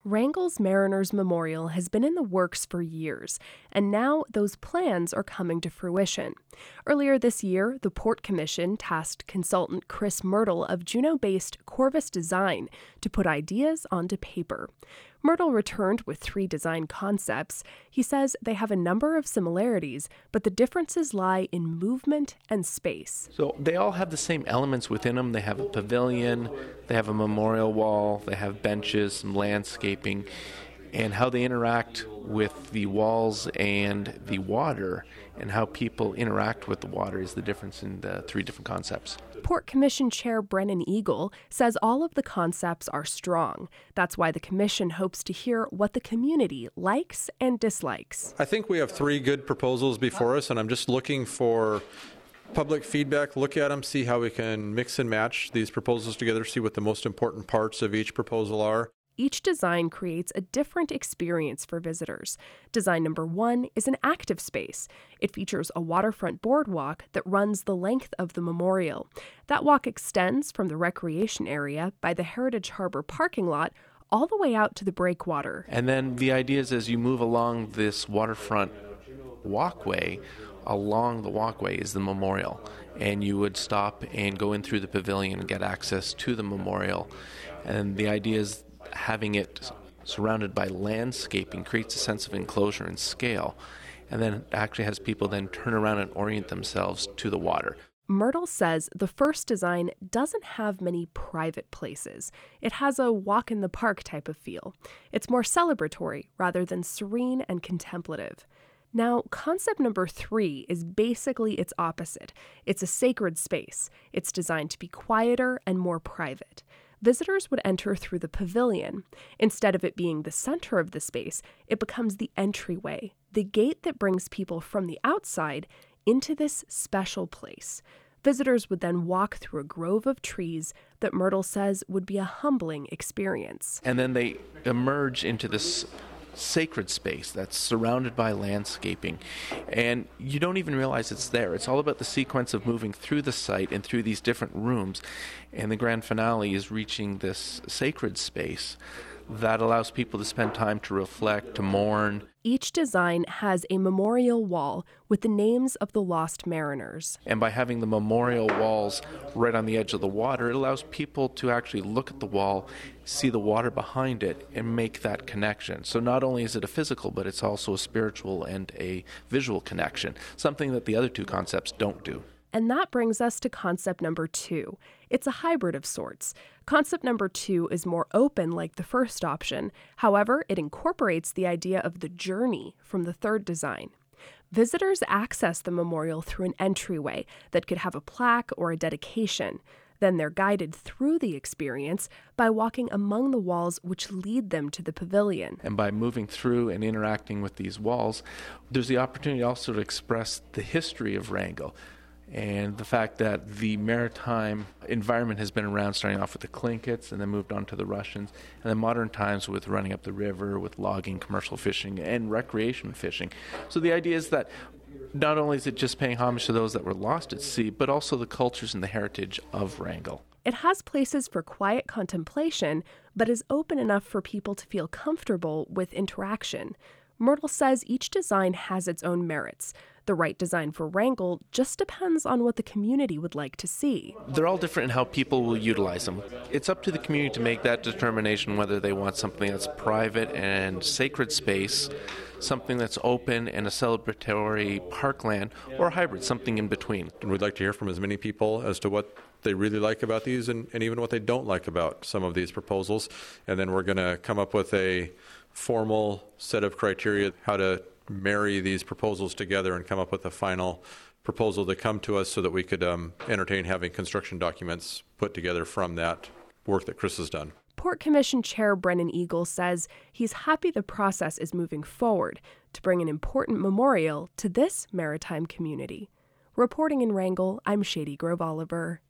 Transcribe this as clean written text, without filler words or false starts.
Wrangell's Mariners Memorial has been in the works for years, and now those plans are coming to fruition. Earlier this year, the Port Commission tasked consultant Chris Myrtle of Juneau-based Corvus Design to put ideas onto paper. Myrtle returned with 3 design concepts. He says they have a number of similarities, but the differences lie in movement and space. So they all have the same elements within them. They have a pavilion, they have a memorial wall, they have benches, some landscaping, and how they interact with the walls and the water and how people interact with the water is the difference in the 3 different concepts. Port Commission Chair Brennan Eagle says all of the concepts are strong. That's why the commission hopes to hear what the community likes and dislikes. I think we have 3 good proposals before us, and I'm just looking for public feedback, look at them, see how we can mix and match these proposals together, see what the most important parts of each proposal are. Each design creates a different experience for visitors. Design number 1 is an active space. It features a waterfront boardwalk that runs the length of the memorial. That walk extends from the recreation area by the Heritage Harbor parking lot all the way out to the breakwater. And then the idea is as you move along this waterfront walkway, along the walkway is the memorial. And you would stop and go in through the pavilion and get access to the memorial. And the idea is having it surrounded by landscaping creates a sense of enclosure and scale, and then it actually has people then turn around and orient themselves to the water. Myrtle says the first design doesn't have many private places. It has a walk-in-the-park type of feel. It's more celebratory rather than serene and contemplative. Now, concept number 3 is basically its opposite. It's a sacred space. It's designed to be quieter and more private. Visitors would enter through the pavilion. Instead of it being the center of the space, it becomes the entryway, the gate that brings people from the outside into this special place. Visitors would then walk through a grove of trees that Myrtle says would be a humbling experience. And then they emerge into this sacred space that's surrounded by landscaping, and you don't even realize it's there. It's all about the sequence of moving through the site and through these different rooms, and the grand finale is reaching this sacred space that allows people to spend time to reflect, to mourn. Each design has a memorial wall with the names of the lost mariners. And by having the memorial walls right on the edge of the water, it allows people to actually look at the wall, see the water behind it, and make that connection. So not only is it a physical, but it's also a spiritual and a visual connection, something that the other 2 concepts don't do. And that brings us to concept number 2. It's a hybrid of sorts. Concept number 2 is more open like the first option. However, it incorporates the idea of the journey from the 3rd design. Visitors access the memorial through an entryway that could have a plaque or a dedication. Then they're guided through the experience by walking among the walls which lead them to the pavilion. And by moving through and interacting with these walls, there's the opportunity also to express the history of Wrangell. And the fact that the maritime environment has been around, starting off with the Tlinkits and then moved on to the Russians, and then modern times with running up the river, with logging, commercial fishing, and recreation fishing. So the idea is that not only is it just paying homage to those that were lost at sea, but also the cultures and the heritage of Wrangell. It has places for quiet contemplation, but is open enough for people to feel comfortable with interaction. Myrtle says each design has its own merits. The right design for Wrangell just depends on what the community would like to see. They're all different in how people will utilize them. It's up to the community to make that determination whether they want something that's private and sacred space, something that's open and a celebratory parkland, or a hybrid, something in between. And we'd like to hear from as many people as to what they really like about these and even what they don't like about some of these proposals. And then we're going to come up with a formal set of criteria how to marry these proposals together and come up with a final proposal to come to us so that we could entertain having construction documents put together from that work that Chris has done. Port Commission Chair Brennan Eagle says he's happy the process is moving forward to bring an important memorial to this maritime community. Reporting in Wrangell, I'm Shady Grove Oliver.